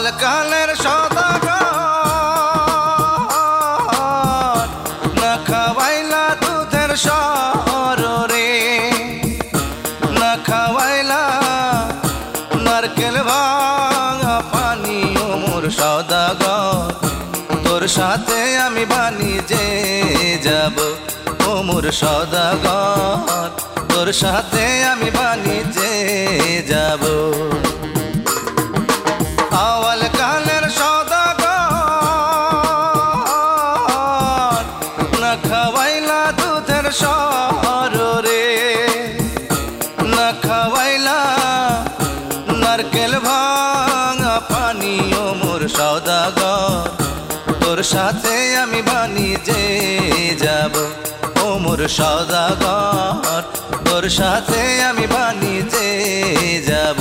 আওয়াল কালের সদাগর না খাওয়াইলা দুধের সর রে, না খাওয়াইলা নারকেল ভাঙা পানি ও মোর সদাগর। তোর সাথে আমি বাণিজ্যে যাব ও মোর সদাগর, তোর সাথে আমি বাণিজ্যে যাব। আওয়াল কালের সদাগর না খাওয়াইলা দুধের সর রে, না খাওয়াইলা নারকেল ভাঙা পানি ও মোর সদাগর। তোর সাথে আমি বাণিজ্যে যাব ও মোর সদাগর, তোর সাথে আমি বাণিজ্যে যাব।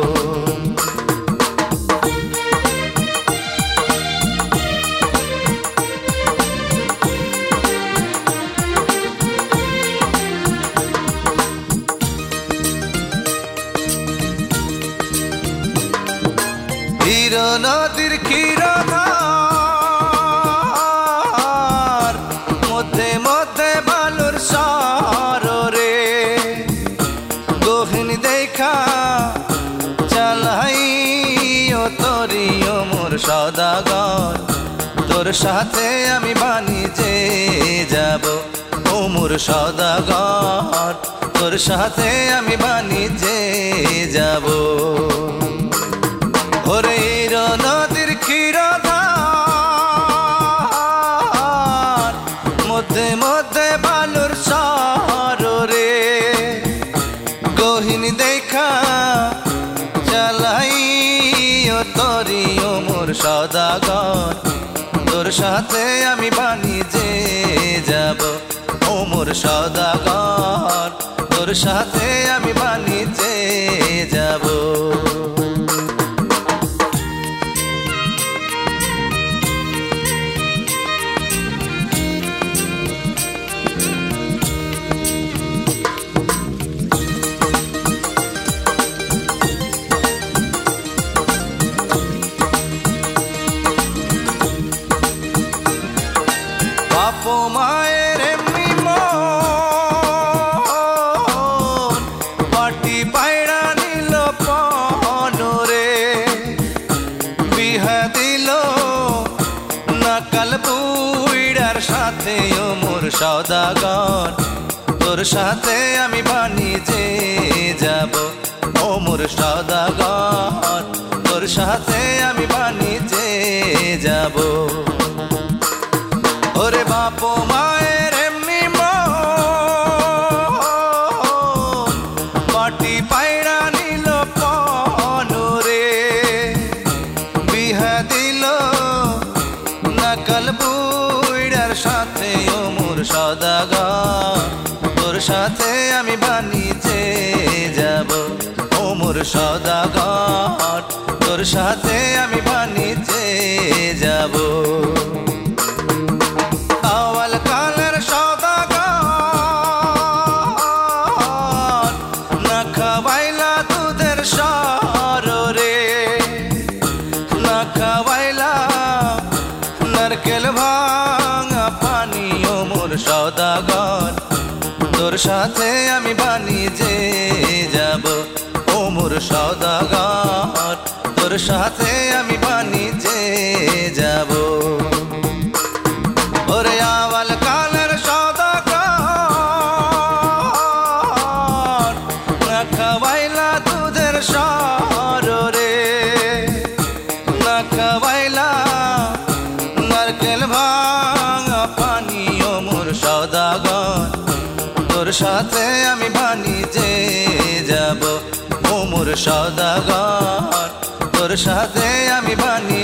ক্ষীর নদীর ক্ষীরধার মধ্যে মধ্যে বালুর সর রে, গহীন দেখা চালাই ও তরি ও মোর সদাগর। তোর সাথে আমি বাণিজ্যে যাব ও মোর সদাগর, তোর সাথে আমি বাণিজ্যে যাব। ওরে নদীর ক্ষীরধার মধ্যে মধ্যে বালুর সর রে, গহীন দেখা চালাই ও তরি ও মোর সদাগর। তোর সাথে আমি বাণিজ্যে যাব ও মোর সদাগর, তোর সাথে আমি বাণিজ্যে যাব। বাপ মায়ের এমনি মন পাটি পায়রা নিল পন রে, বিহা দিল নাকাল বুইড়ার সাথে ও মোর সদাগর। তোর সাথে আমি বাণিজ্যে যাব ও মোর সদাগর, তোর সাথে আমি বাণিজ্যে যাব। ওরে বাপ মায়ের এমনি মন পাটি পায়রা নিল পন রে, বিহা দিল নাকাল বুইড়ার সাথে ও মোর সদাগর। তোর সাথে আমি বাণিজ্যে যাব ও মোর সদাগর, তোর সাথে আমি বাণিজ্যে যাব। আওয়াল কালের সদাগর না খাওয়াইলা দুধের সর রে, না খাওয়াইলা নারকেল ভাঙা পানি ও মোর সদাগর। তোর সাথে আমি বাণিজ্যে যাব ও মোর সদাগর, তোর সাথে আমি বাণিজ্যে যাব। ওরে আওয়াল কালের সদাগর না খাওয়াইলা দুধের সর রে, না খাওয়াইলা নারকেল ভাঙা পানি ও মোর সদাগর। তোর সাথে আমি বাণিজ্যে যাব ও মোর সদাগর, তোর সাথে আমি বাণিজ্যে